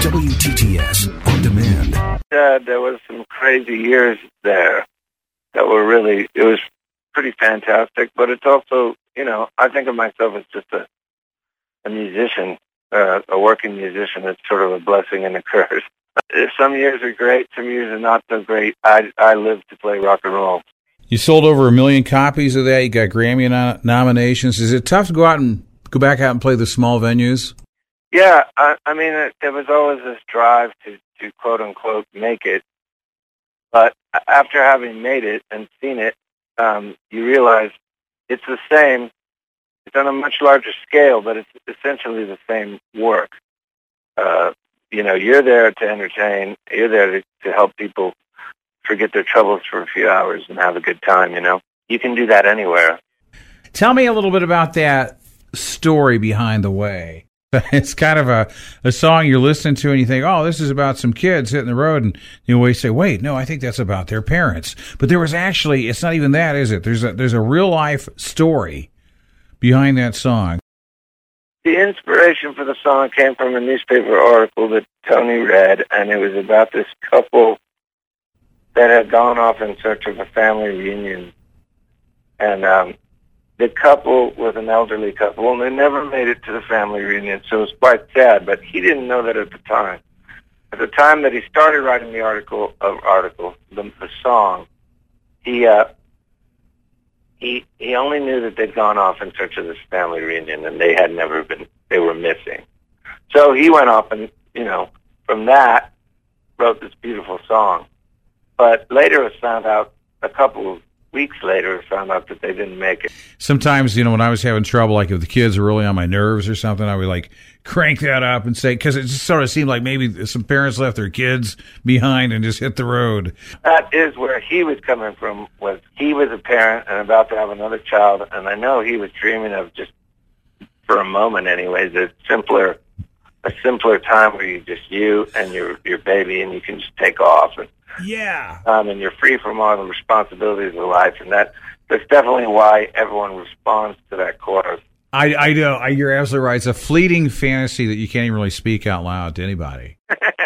WTTS On Demand. There was some crazy years there that were really, it was pretty fantastic, but it's also, I think of myself as just a musician, a working musician. It's sort of a blessing and a curse. Some years are great, some years are not so great. I live to play rock and roll. You sold over 1 million copies of that. You got Grammy nominations. Is it tough to go back out and play the small venues? Yeah, I mean, there was always this drive to quote unquote make it. But after having made it and seen it, you realize it's the same. It's on a much larger scale, but it's essentially the same work. You're there to entertain. You're there to help people forget their troubles for a few hours and have a good time, You can do that anywhere. Tell me a little bit about that story behind The Way. It's kind of a song you're listening to and you think, oh, this is about some kids hitting the road, and you always say, wait, no, I think that's about their parents. But there was actually, it's not even that, is it? There's a real life story behind that song. The inspiration for the song came from a newspaper article that Tony read, and it was about this couple that had gone off in search of a family reunion. And the couple was an elderly couple, and they never made it to the family reunion, so it was quite sad, but he didn't know that at the time. At the time that he started writing the the song, he only knew that they'd gone off in search of this family reunion, and they were missing. So he went off and, from that, wrote this beautiful song. But later it was found out, a couple of weeks later, it found out that they didn't make it. Sometimes, when I was having trouble, like if the kids were really on my nerves or something, I would crank that up and say, because it just sort of seemed like maybe some parents left their kids behind and just hit the road. That is where he was coming from. He was a parent and about to have another child, and I know he was dreaming of, just for a moment anyways, a simpler time where you and your baby, and you can just take off. And you're free from all the responsibilities of life, and that's definitely why everyone responds to that chorus. I know. You're absolutely right. It's a fleeting fantasy that you can't even really speak out loud to anybody.